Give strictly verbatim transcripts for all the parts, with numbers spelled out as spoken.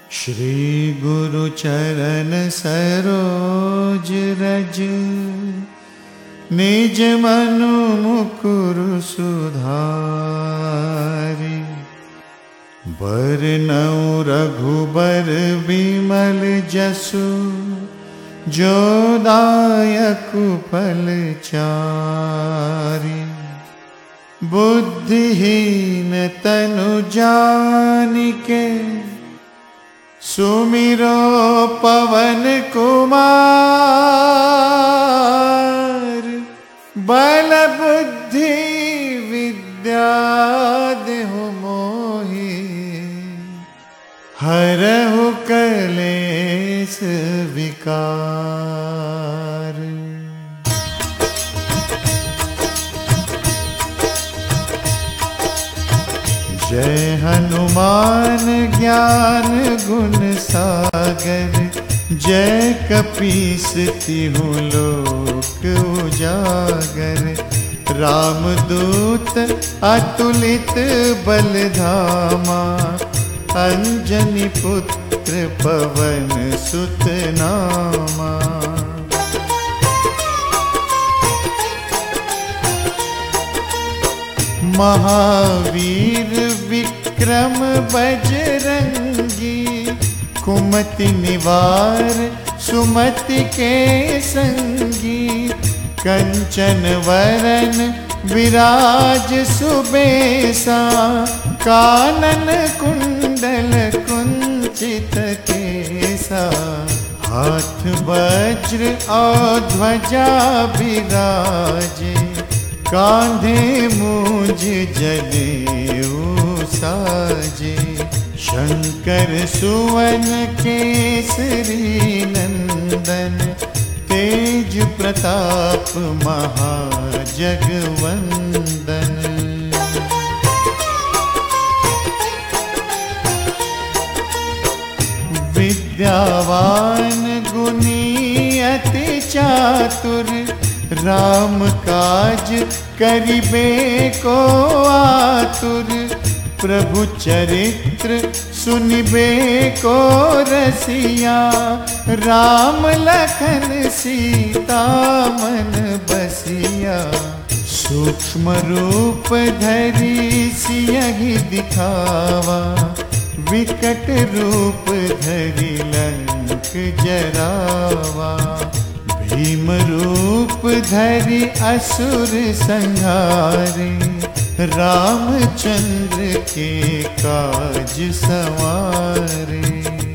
श्री गुरु चरण सरोज रज, निज मनु मुकुर सुधारि। बरनउँ रघुबर बिमल जसु, जो दायक फल चारि। बुद्धिहीन तनु जानिके, सुमिरो पवन कुमार। बल बुद्धि विद्या देहु मोहि, हरहु कलेश विकार। जय हनुमान ज्ञान गुण सागर, जय कपीस तिहुँ लोक उजागर। रामदूत अतुलित बल धामा, अंजनी पुत्र पवन सुत नामा। महावीर विक्रम बजरंगी, कुमति निवार सुमति के संगी। कंचन वरन विराज सुबेसा, कानन कुंडल कुंचित केसा। हाथ वज्र और ध्वजा बिराजे, कांधे मूंज जनेऊ साजे। शंकर सुवन केसरी नंदन, तेज प्रताप महाजगवंदन। विद्यावान गुणी अति चातुर, राम काज करिबे को आतुर। प्रभु चरित्र सुनिबे को रसिया, राम लखन सीता मन बसिया। सूक्ष्म रूप धरि सियहि दिखावा, विकट रूप धरि लंक जरावा। भीम रूप धरि असुर संहारे, रामचंद्र के काज सवारे।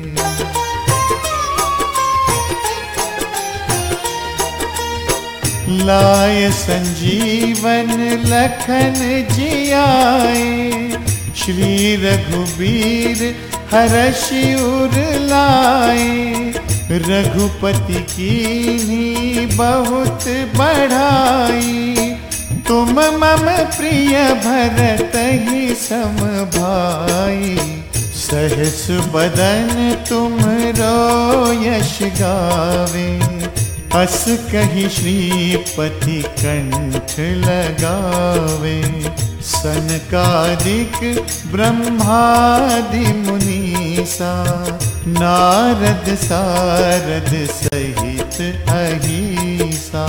लाय संजीवन लखन जियाए, श्री रघुबीर हरषि उर लाए। रघुपति कीन्ही बहुत बढ़ाई, तुम मम प्रिय भरतहि सम भाई। सहस बदन तुमरो यश गावे, अस कहि श्रीपति कंठ लगावे। सनकादिक ब्रह्मादि मुनीसा, नारद सारद सहित अहिसा।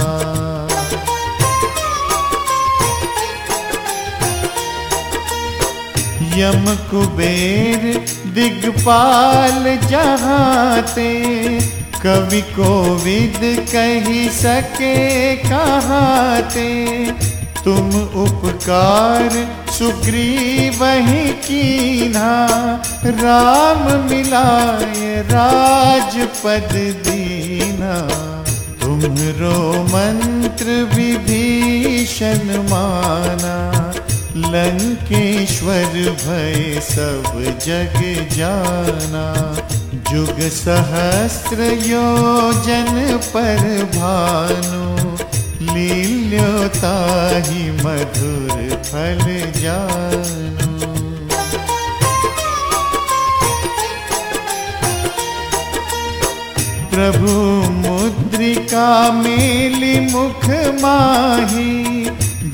यम कुबेर दिगपाल जहाते, कवि कोविद कहि सके कहाते। तुम उपकार सुग्रीवहि कीन्हा, राम मिलाय राजपद दीन्हा। तुम्हरो मंत्र विभीषण माना, लंकेश्वर भय सब जग जाना। जुग सहस्त्र योजन पर भानु, लील्योताहि मधुर फल जानु। प्रभु मुद्रिका मेलि मुख माही,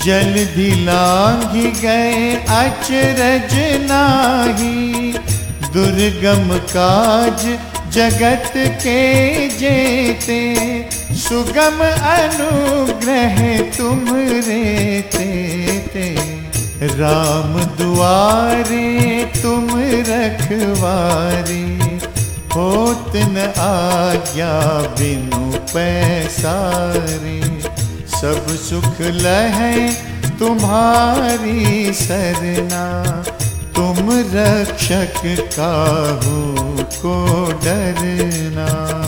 जलधि लांघि गए अचरज नाही। दुर्गम काज जगत के जेते, सुगम अनुग्रह तुम रे ते। राम दुआरे तुम रखवारे, होत न आज्ञा बिनु पैसारे। सब सुख लहै तुम्हारी सरना, तुम रक्षक काहू को डरना।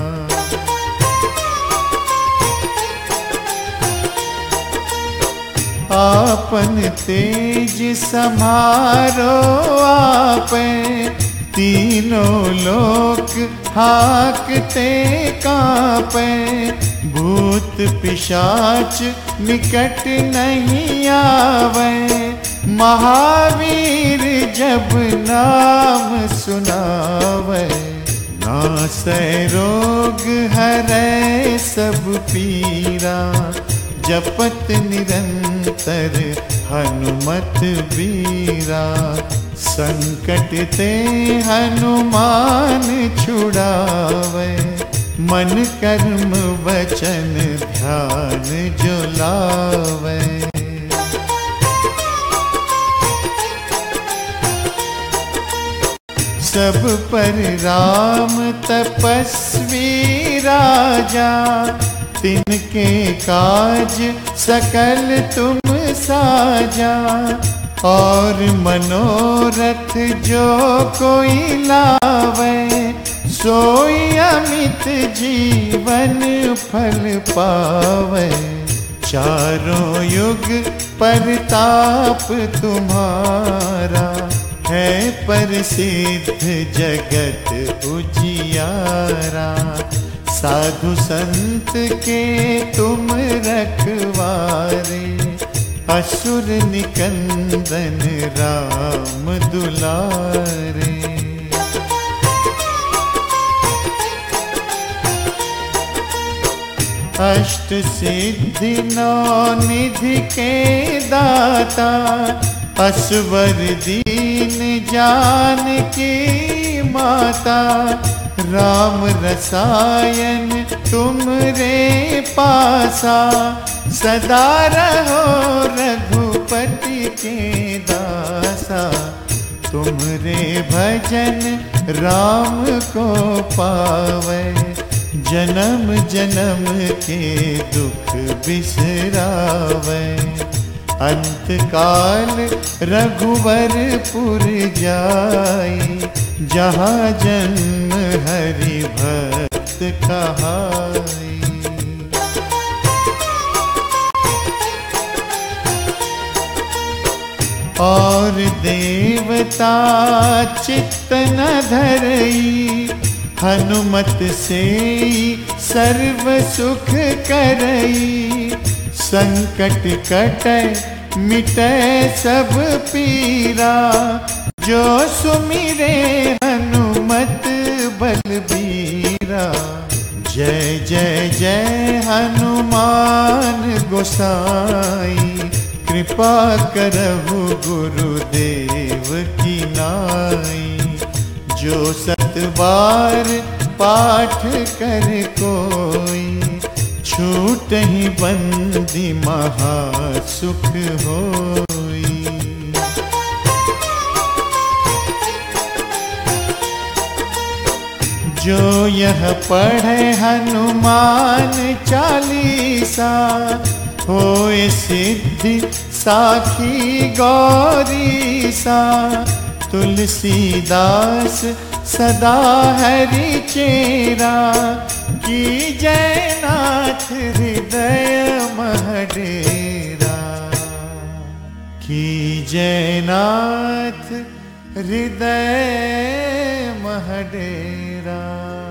आपन तेज समारो आपे, तीनों लोक हाकते कांपे। भूत पिशाच निकट नहीं आवे, महावीर जब नाम सुनावे। नासै रोग हरै सब पीरा, जपत निरंतर हनुमत बीरा। संकट ते हनुमान छुड़ावे, मन कर्म वचन ध्यान जो लावे। सब पर राम तपस्वी राजा, तिनके काज सकल तुम साजा। और मनोरथ जो कोई लावे, सोई अमित जीवन फल पावे। चारों युग परताप तुम्हारा, है प्रसिद्ध जगत उजियारा। साधु संत के तुम रखवारे, असुर निकंदन राम दुलारे। अष्ट सिद्धि नौ निधि के दाता, असवर दीन जानकी माता। राम रसायन तुम रे पासा, सदा रहो रघुपति के दासा। तुमरे भजन राम को पावे, जन्म जन्म के दुख बिसरावे। अंत काल रघुवरपुर जाई, जहाँ जन्म हरि भक्त कहाई। और देवता चित्त न धरई, हनुमत से सर्व सुख करई। संकट कटै मिटै सब पीरा, जो सुमिरे हनुमत बलबीरा। जय जय जय हनुमान गोसाई, कृपा करहु गुरुदेव की नाई। जो सत बार पाठ कर कोई, छूट ही बंदी महासुख होई। जो यह पढ़े हनुमान चालीसा, होए सिद्धि साखी गौरीसा। तुलसीदास सदा हरि चेरा, की जयनाथ हृदय महडेरा। की जयनाथ हृदय महडेरा।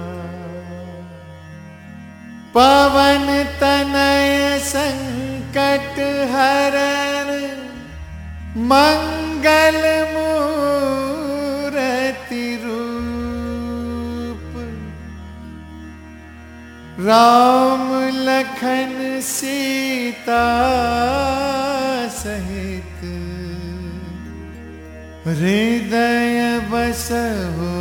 पवन तनय संकट हरण, मंगल मूरति रूप। राम लखन सीता सहित, हृदय बसहु